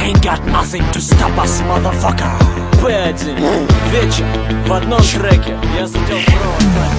ain't got nothing to stop us, motherfucker. P1, вечер, в одном треке. Я задел провод.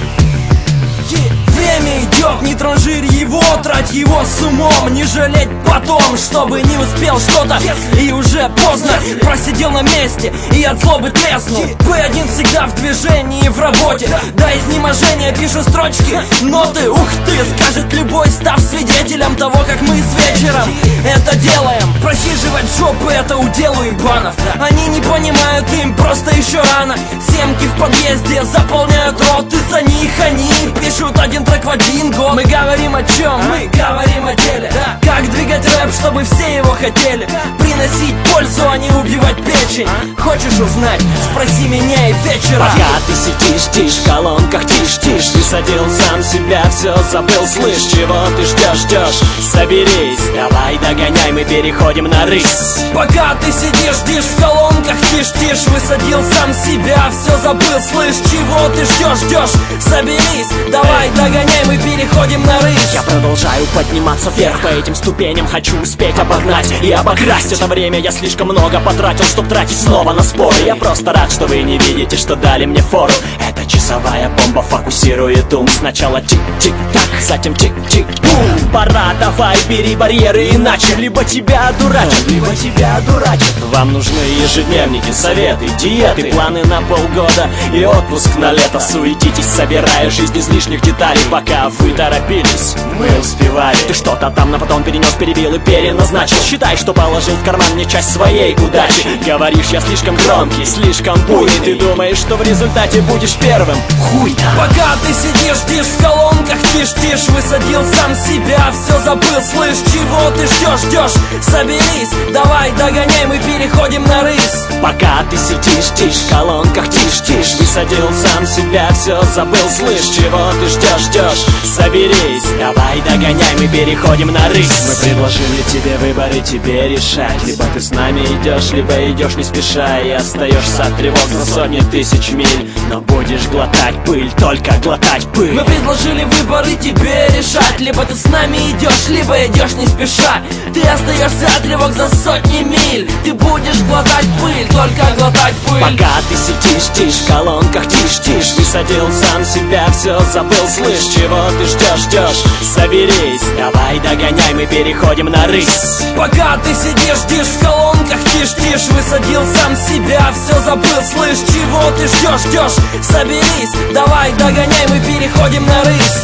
Время идет, не транжирь его, трать его с умом. Не жалеть потом, чтобы не успел что-то и уже поздно. Просидел на месте и от злобы треснул. P1 всегда в движении, в работе. До изнеможения пишу строчки, ноты, ух ты, скажет любой, став свидетелем того, как мы с вечером это делаем. Просиживать жопы — это удел у ебанов. Они не понимают, им просто еще рано. Семки в подъезде заполняют рот, из-за них они пишут один трек в один год. Мы говорим о чем? Мы говорим о деле. Как двигать рэп, чтобы все его хотели. Приносить пользу, а не убивать печень. Хочешь узнать? Спроси меня и вечером. Пока ты сидишь, тишь, в колонках, тишь, высадил сам себя, все забыл, слышь, чего ты ждешь? Соберись, давай догоняй, мы переходим на рысь. Пока ты сидишь, в колонках, тишь, высадил сам себя, все забыл, слышь, чего ты ждешь? Соберись, давай догоняй, мы переходим на рысь. Я продолжаю подниматься вверх по этим ступеням, хочу успеть обогнать и обокрасть. Это время я слишком много потратил, чтоб тратить снова на споры. Я просто рад, что вы не видите, что дали мне фору. Эта часовая бомба фокусирует ум. Сначала тик-тик-так, затем тик-тик-бум. Пора, давай, бери барьеры, иначе либо тебя дурачат, либо тебя дурачат. Вам нужны ежедневники, советы, диеты, планы на полгода и отпуск на лето. Суетитесь, собирая жизнь из лишних деталей. Пока вы торопились, мы успевали. Ты что-то там на потом перенес, перебил и переназначил. Считай, что положил в карман мне часть своей удачи. Говоришь, я слишком громкий, слишком буйный. Ты думаешь, что в результате будешь первым? Хуй там. Пока ты сидишь, в колонках, тишь, высадил сам себя, все забыл, слышь, чего ты ждешь? Соберись, давай догоняй, мы переходим на рысь. Пока ты сидишь, в колонках, тишь, высадил сам себя, все забыл, слышь, чего ты ждешь? Соберись, давай догоняй, мы переходим на рысь. Мы предложили тебе выбор и тебе решать. Либо ты с нами идешь, либо идешь не спеша, и остаешься от тревог за сотни тысяч миль. Но будешь глотать пыль, только глотать пыль. Мы предложили выбор и тебе решать. Либо ты с нами идешь, либо идешь не спеша. Ты остаешься от тревог за сотни миль. Ты будешь глотать пыль, только глотать пыль. Пока ты сидишь, в колонках, тишь, высадил сам себя, все забыл, слышь, чего ты ждешь? Соберись, давай догоняй, мы переходим на рысь. Пока ты сидишь, в колонках, тишь, высадил сам себя, все забыл, слышь, чего ты ждешь? Соберись, давай догоняй, мы переходим на рысь.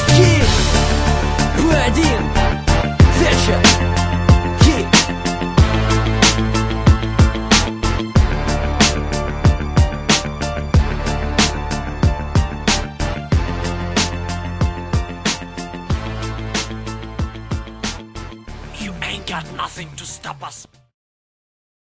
P1, вечер. You ain't got nothing to stop us.